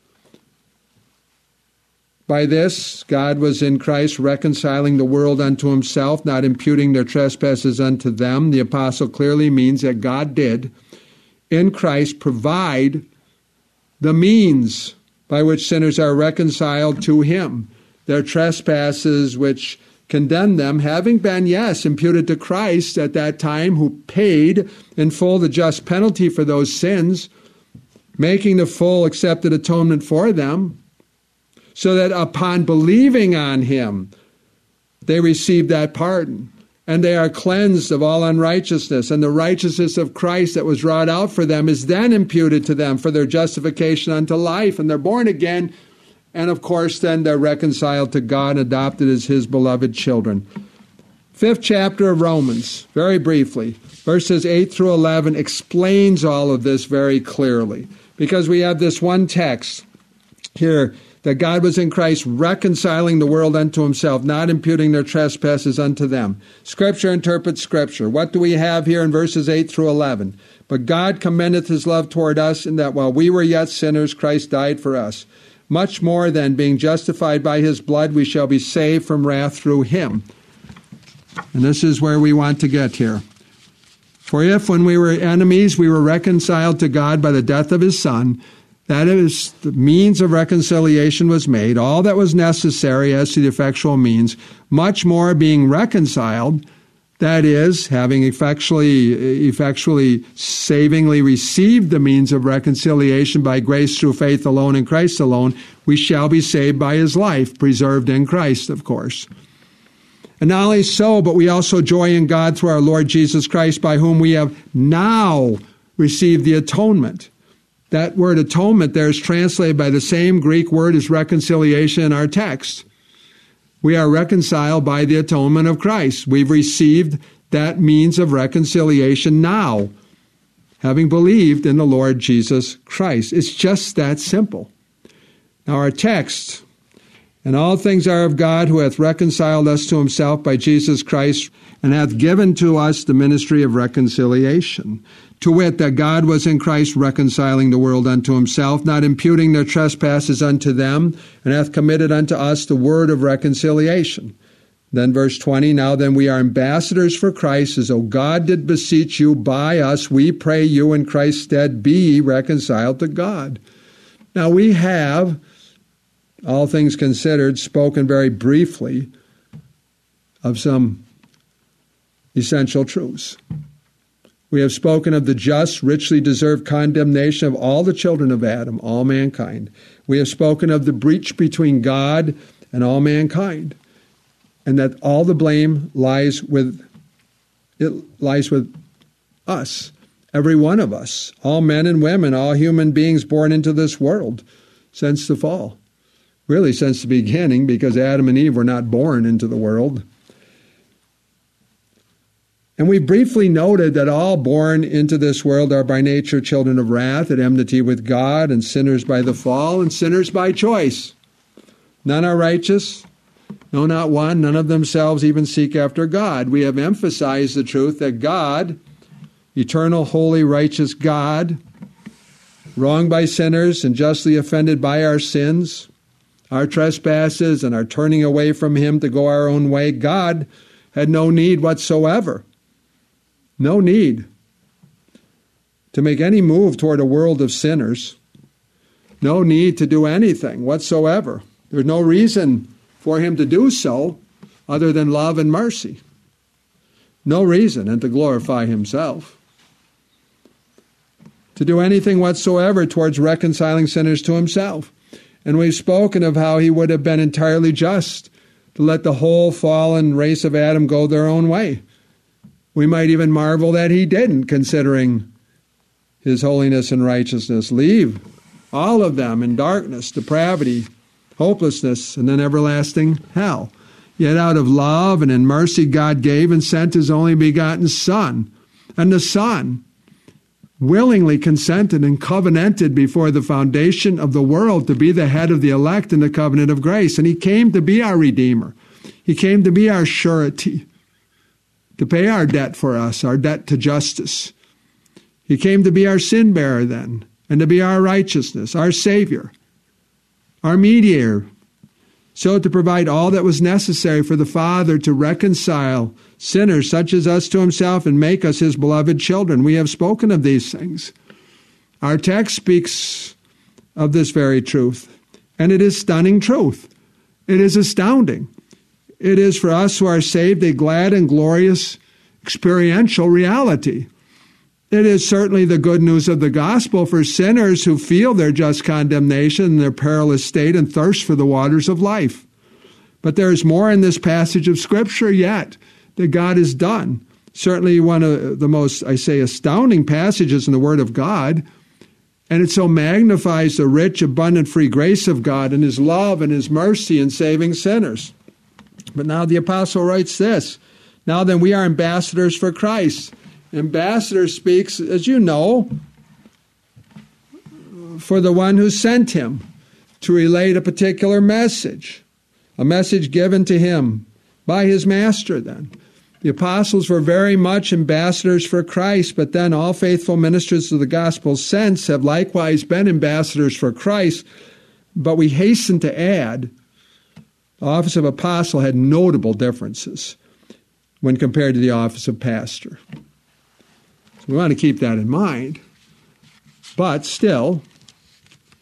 By this, God was in Christ reconciling the world unto himself, not imputing their trespasses unto them. The apostle clearly means that God did, in Christ, provide the means by which sinners are reconciled to him. Their trespasses which condemn them, having been, yes, imputed to Christ at that time, who paid in full the just penalty for those sins, making the full accepted atonement for them, so that upon believing on him, they receive that pardon, and they are cleansed of all unrighteousness, and the righteousness of Christ that was wrought out for them is then imputed to them for their justification unto life, and they're born again, and of course then they're reconciled to God, adopted as his beloved children. 5th chapter of Romans, very briefly, verses 8 through 11, explains all of this very clearly, because we have this one text here, that God was in Christ reconciling the world unto himself, not imputing their trespasses unto them. Scripture interprets Scripture. What do we have here in verses 8 through 11? But God commendeth his love toward us, in that while we were yet sinners, Christ died for us. Much more then, being justified by his blood, we shall be saved from wrath through him. And this is where we want to get here. For if, when we were enemies, we were reconciled to God by the death of his Son, That is, the means of reconciliation was made, all that was necessary as to the effectual means, much more being reconciled, that is, having effectually, savingly received the means of reconciliation by grace through faith alone in Christ alone, we shall be saved by his life, preserved in Christ, of course. And not only so, but we also joy in God through our Lord Jesus Christ, by whom we have now received the atonement. That word atonement there is translated by the same Greek word as reconciliation in our text. We are reconciled by the atonement of Christ. We've received that means of reconciliation now, having believed in the Lord Jesus Christ. It's just that simple. Now our text, and all things are of God, who hath reconciled us to himself by Jesus Christ, and hath given to us the ministry of reconciliation. To wit, that God was in Christ reconciling the world unto himself, not imputing their trespasses unto them, and hath committed unto us the word of reconciliation. Then verse 20, now then we are ambassadors for Christ, as though God did beseech you by us, we pray you in Christ's stead, be reconciled to God. Now we have, all things considered, spoken very briefly of some essential truths. We have spoken of the just, richly deserved condemnation of all the children of Adam, all mankind. We have spoken of the breach between God and all mankind, and that all the blame lies with us, every one of us, all men and women, all human beings born into this world since the fall. Really since the beginning, because Adam and Eve were not born into the world. And we briefly noted that all born into this world are by nature children of wrath, at enmity with God, and sinners by the fall, and sinners by choice. None are righteous, no, not one. None of themselves even seek after God. We have emphasized the truth that God, eternal, holy, righteous God, wronged by sinners and justly offended by our sins, our trespasses, and our turning away from him to go our own way, God had no need whatsoever. No need to make any move toward a world of sinners. No need to do anything whatsoever. There's no reason for him to do so other than love and mercy. No reason, and to glorify himself. To do anything whatsoever towards reconciling sinners to himself. And we've spoken of how he would have been entirely just to let the whole fallen race of Adam go their own way. We might even marvel that he didn't, considering his holiness and righteousness. Leave all of them in darkness, depravity, hopelessness, and then everlasting hell. Yet out of love and in mercy God gave and sent his only begotten Son. And the Son willingly consented and covenanted before the foundation of the world to be the head of the elect in the covenant of grace. And he came to be our Redeemer. He came to be our surety, to pay our debt for us, our debt to justice. He came to be our sin bearer then, and to be our righteousness, our Savior, our mediator, so to provide all that was necessary for the Father to reconcile sinners such as us to himself and make us his beloved children. We have spoken of these things. Our text speaks of this very truth, and it is stunning truth. It is astounding. It is for us who are saved a glad and glorious experiential reality. It is certainly the good news of the gospel for sinners who feel their just condemnation and their perilous state and thirst for the waters of life. But there is more in this passage of Scripture yet that God has done. Certainly one of the most, astounding passages in the Word of God. And it so magnifies the rich, abundant, free grace of God and his love and his mercy in saving sinners. But now the apostle writes this, now then we are ambassadors for Christ. Ambassador speaks, as you know, for the one who sent him to relate a particular message, a message given to him by his master then. The apostles were very much ambassadors for Christ, but then all faithful ministers of the gospel since have likewise been ambassadors for Christ. But we hasten to add, the office of apostle had notable differences when compared to the office of pastor. So we want to keep that in mind. But still,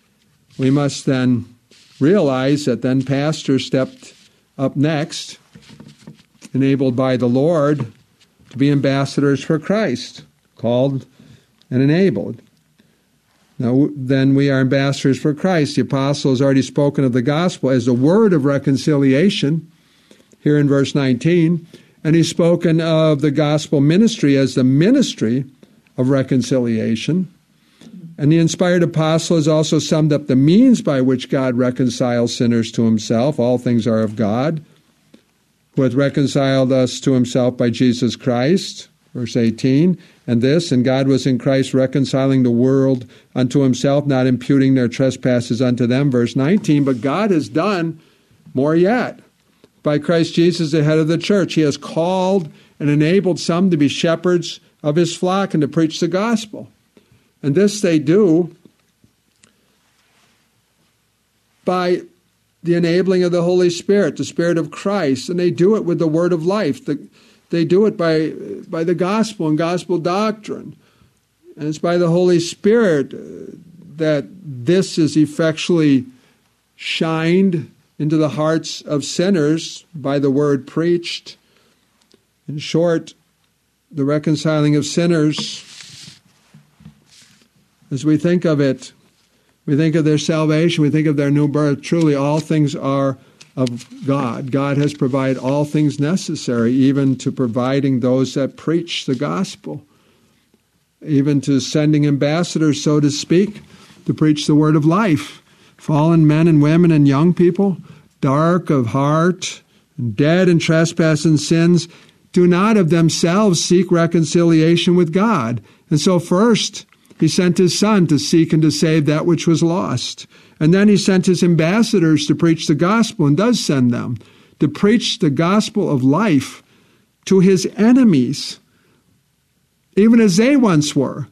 we must then realize that then pastors stepped up next, enabled by the Lord, to be ambassadors for Christ, called and enabled. Now, then we are ambassadors for Christ. The apostle has already spoken of the gospel as the word of reconciliation, here in verse 19, and he's spoken of the gospel ministry as the ministry of reconciliation. And the inspired apostle has also summed up the means by which God reconciles sinners to himself. All things are of God, who hath reconciled us to himself by Jesus Christ, verse 18. And God was in Christ reconciling the world unto himself, not imputing their trespasses unto them, verse 19. But God has done more yet. By Christ Jesus, the head of the church, he has called and enabled some to be shepherds of his flock and to preach the gospel. And this they do by the enabling of the Holy Spirit, the Spirit of Christ, and they do it with the word of life. They do it by the gospel and gospel doctrine. And it's by the Holy Spirit that this is effectually shined into the hearts of sinners by the word preached. In short, the reconciling of sinners, as we think of it, we think of their salvation, we think of their new birth. Truly, all things are of God. God has provided all things necessary, even to providing those that preach the gospel, even to sending ambassadors, so to speak, to preach the word of life. Fallen men and women and young people, dark of heart, and dead in trespass and sins, do not of themselves seek reconciliation with God. And so first, he sent his Son to seek and to save that which was lost. And then he sent his ambassadors to preach the gospel, and does send them, to preach the gospel of life to his enemies, even as they once were.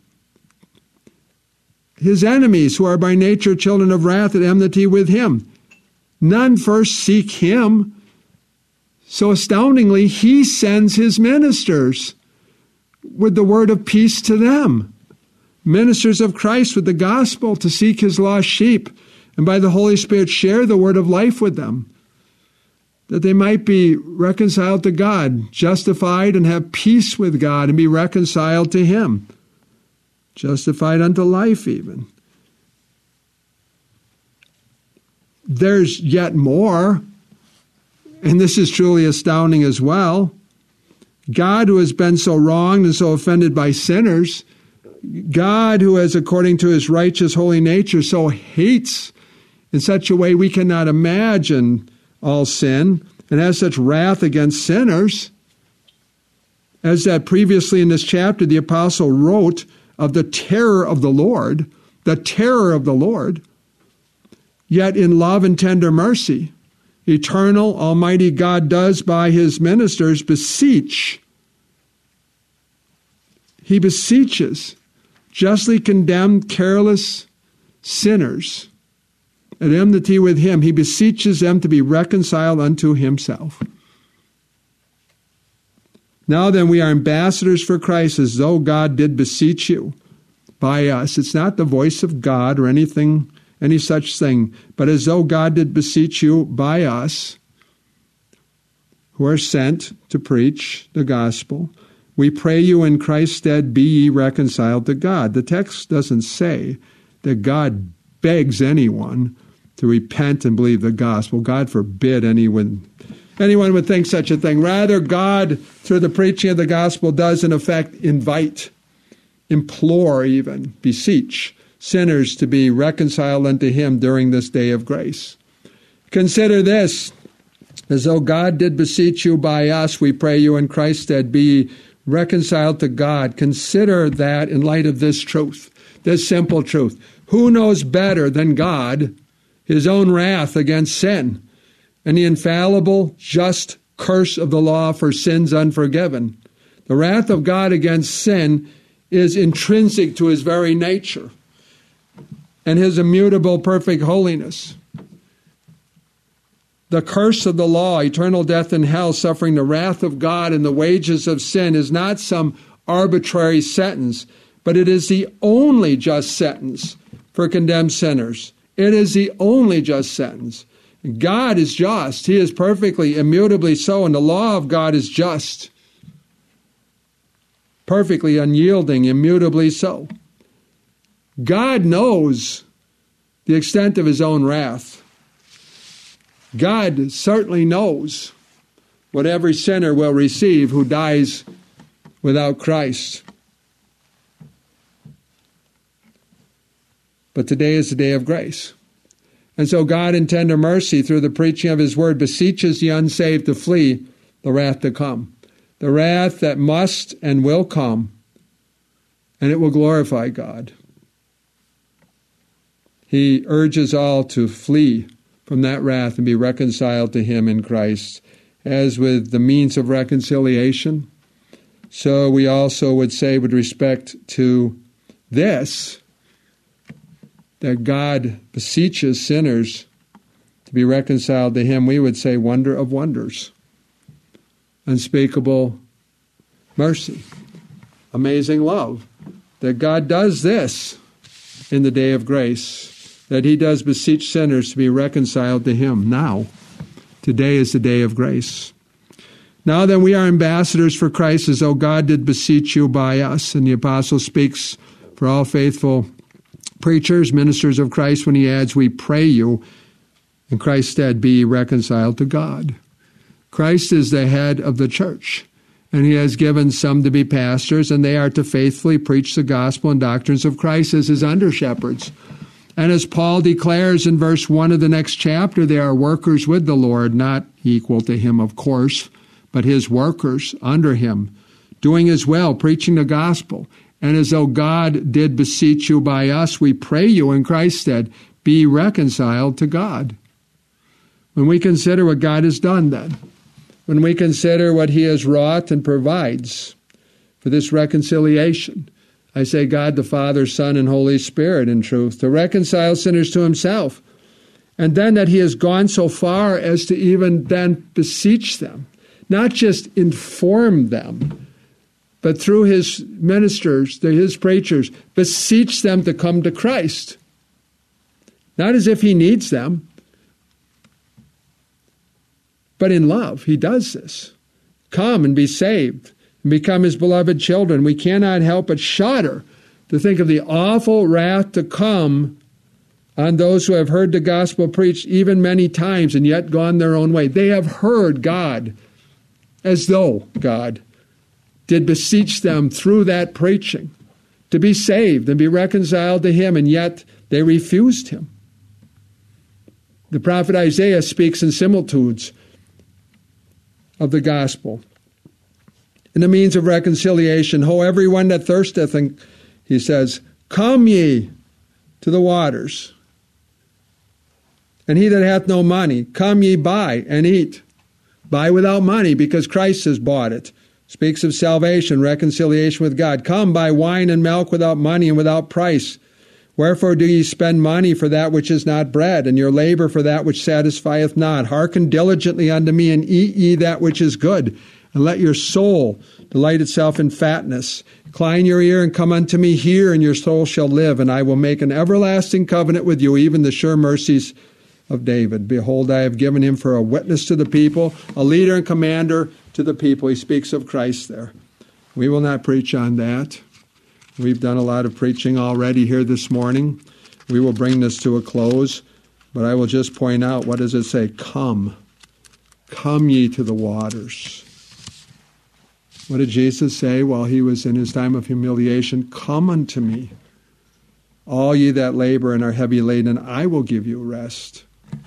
His enemies, who are by nature children of wrath, at enmity with him. None first seek him. So astoundingly, he sends his ministers with the word of peace to them. Ministers of Christ with the gospel to seek his lost sheep, and by the Holy Spirit share the word of life with them, that they might be reconciled to God, justified, and have peace with God, and be reconciled to him, justified unto life even. There's yet more, and this is truly astounding as well. God, who has been so wronged and so offended by sinners, God, who has, according to his righteous holy nature, so hates in such a way we cannot imagine all sin, and has such wrath against sinners, as that previously in this chapter the apostle wrote of the terror of the Lord, yet in love and tender mercy, eternal, almighty God does by his ministers beseech. He beseeches justly condemned, careless sinners at enmity with him. He beseeches them to be reconciled unto himself. Now then, we are ambassadors for Christ, as though God did beseech you by us. It's not the voice of God or anything, any such thing, but as though God did beseech you by us, who are sent to preach the gospel. We pray you in Christ's stead, be ye reconciled to God. The text doesn't say that God begs anyone to repent and believe the gospel. God forbid anyone would think such a thing. Rather, God, through the preaching of the gospel, does in effect invite, implore even, beseech sinners to be reconciled unto him during this day of grace. Consider this, as though God did beseech you by us, we pray you in Christ's stead, be reconciled to God. Consider that in light of this truth, this simple truth. Who knows better than God his own wrath against sin and the infallible, just curse of the law for sins unforgiven? The wrath of God against sin is intrinsic to his very nature and his immutable, perfect holiness. The curse of the law, eternal death in hell, suffering the wrath of God and the wages of sin, is not some arbitrary sentence, but it is the only just sentence for condemned sinners. It is the only just sentence. God is just. He is perfectly, immutably so, and the law of God is just. Perfectly unyielding, immutably so. God knows the extent of his own wrath. God certainly knows what every sinner will receive who dies without Christ. But today is the day of grace. And so God, in tender mercy, through the preaching of his word, beseeches the unsaved to flee the wrath to come. The wrath that must and will come, and it will glorify God. He urges all to flee from that wrath and be reconciled to him in Christ. As with the means of reconciliation, so we also would say with respect to this, that God beseeches sinners to be reconciled to him, we would say wonder of wonders, unspeakable mercy, amazing love, that God does this in the day of grace, that he does beseech sinners to be reconciled to him now. Today is the day of grace. Now then, we are ambassadors for Christ, as though God did beseech you by us. And the apostle speaks for all faithful preachers, ministers of Christ, when he adds, we pray you, in Christ's stead, be reconciled to God. Christ is the head of the church, and he has given some to be pastors, and they are to faithfully preach the gospel and doctrines of Christ as his under-shepherds. And as Paul declares in verse 1 of the next chapter, they are workers with the Lord, not equal to him, of course, but his workers under him, doing his will, preaching the gospel. And as though God did beseech you by us, we pray you in Christ's stead, be reconciled to God. When we consider what God has done then, when we consider what he has wrought and provides for this reconciliation, I say God the Father, Son, and Holy Spirit in truth, to reconcile sinners to himself. And then that he has gone so far as to even then beseech them, not just inform them, but through his ministers, his preachers, beseech them to come to Christ. Not as if he needs them, but in love, he does this. Come and be saved and become his beloved children. We cannot help but shudder to think of the awful wrath to come on those who have heard the gospel preached even many times and yet gone their own way. They have heard God as though God did beseech them through that preaching to be saved and be reconciled to him, and yet they refused him. The prophet Isaiah speaks in similitudes of the gospel. In the means of reconciliation, ho, everyone that thirsteth, and he says, come ye to the waters. And he that hath no money, come ye buy and eat. Buy without money, because Christ has bought it. Speaks of salvation, reconciliation with God. Come, buy wine and milk without money and without price. Wherefore do ye spend money for that which is not bread, and your labor for that which satisfieth not? Hearken diligently unto me, and eat ye that which is good, and let your soul delight itself in fatness. Incline your ear and come unto me, hear, and your soul shall live, and I will make an everlasting covenant with you, even the sure mercies of David. Behold, I have given him for a witness to the people, a leader and commander to the people. He speaks of Christ there. We will not preach on that. We've done a lot of preaching already here this morning. We will bring this to a close, but I will just point out, what does it say? Come. Come ye to the waters. What did Jesus say while he was in his time of humiliation? Come unto me, all ye that labor and are heavy laden, and I will give you rest.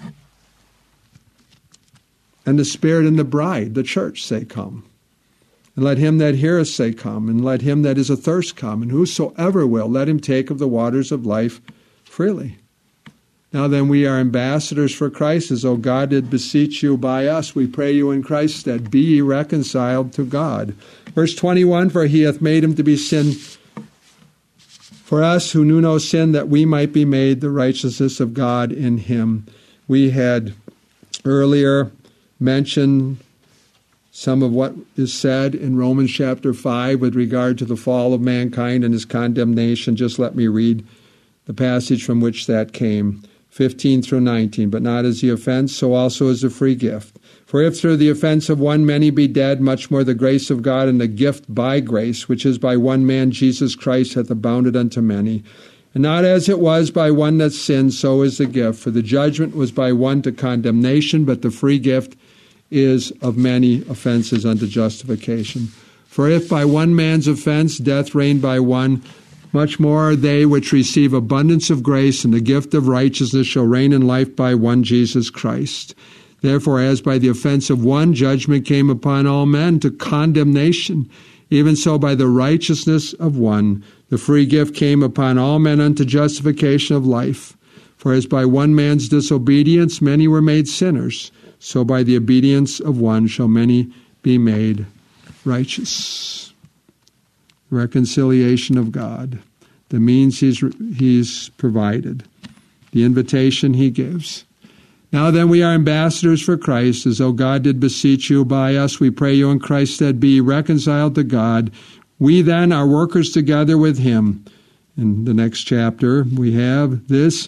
And the Spirit and the bride, the church, say, come. And let him that heareth say, come. And let him that is athirst come. And whosoever will, let him take of the waters of life freely. Now then, we are ambassadors for Christ, as though God did beseech you by us. We pray you in Christ's stead, be ye reconciled to God. Verse 21, for he hath made him to be sin for us who knew no sin, that we might be made the righteousness of God in him. We had earlier mentioned some of what is said in Romans chapter 5 with regard to the fall of mankind and his condemnation. Just let me read the passage from which that came. 15 through 19. But not as the offense, so also is the free gift. For if through the offense of one many be dead, much more the grace of God and the gift by grace, which is by one man Jesus Christ, hath abounded unto many. And not as it was by one that sinned, so is the gift. For the judgment was by one to condemnation, but the free gift is of many offenses unto justification. For if by one man's offense death reigned by one, much more they which receive abundance of grace and the gift of righteousness shall reign in life by one Jesus Christ. Therefore, as by the offense of one judgment came upon all men to condemnation, even so by the righteousness of one the free gift came upon all men unto justification of life. For as by one man's disobedience many were made sinners, so by the obedience of one shall many be made righteous. Reconciliation of God, the means he's provided, the invitation he gives. Now then, we are ambassadors for Christ, as though God did beseech you by us. We pray you in Christ's stead, be reconciled to God. We then are workers together with him. In the next chapter, we have this.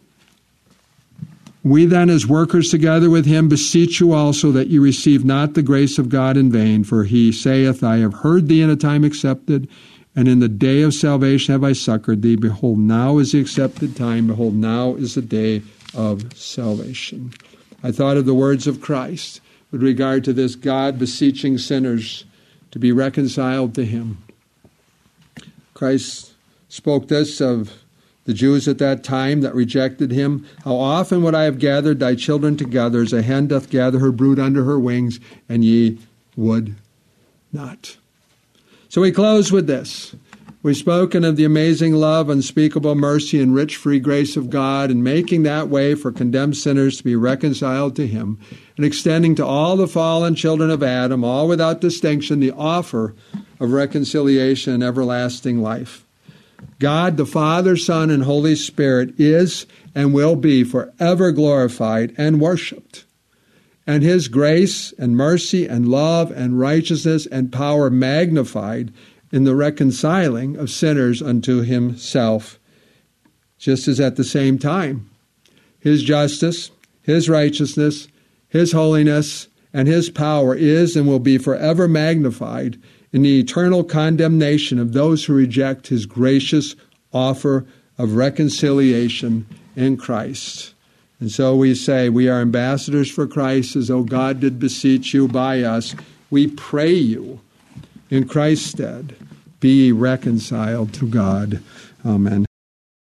We then, as workers together with him, beseech you also that you receive not the grace of God in vain. For he saith, I have heard thee in a time accepted, and in the day of salvation have I succored thee. Behold, now is the accepted time. Behold, now is the day of salvation. I thought of the words of Christ with regard to this God beseeching sinners to be reconciled to him. Christ spoke this of the Jews at that time that rejected him. How often would I have gathered thy children together as a hen doth gather her brood under her wings, and ye would not. So we close with this. We've spoken of the amazing love, unspeakable mercy, and rich free grace of God, and making that way for condemned sinners to be reconciled to him, and extending to all the fallen children of Adam, all without distinction, the offer of reconciliation and everlasting life. God, the Father, Son, and Holy Spirit is and will be forever glorified and worshipped, and his grace and mercy and love and righteousness and power magnified in the reconciling of sinners unto himself, just as at the same time his justice, his righteousness, his holiness, and his power is and will be forever magnified in the eternal condemnation of those who reject his gracious offer of reconciliation in Christ. And so we say, we are ambassadors for Christ, as though God did beseech you by us. We pray you, in Christ's stead, be reconciled to God. Amen.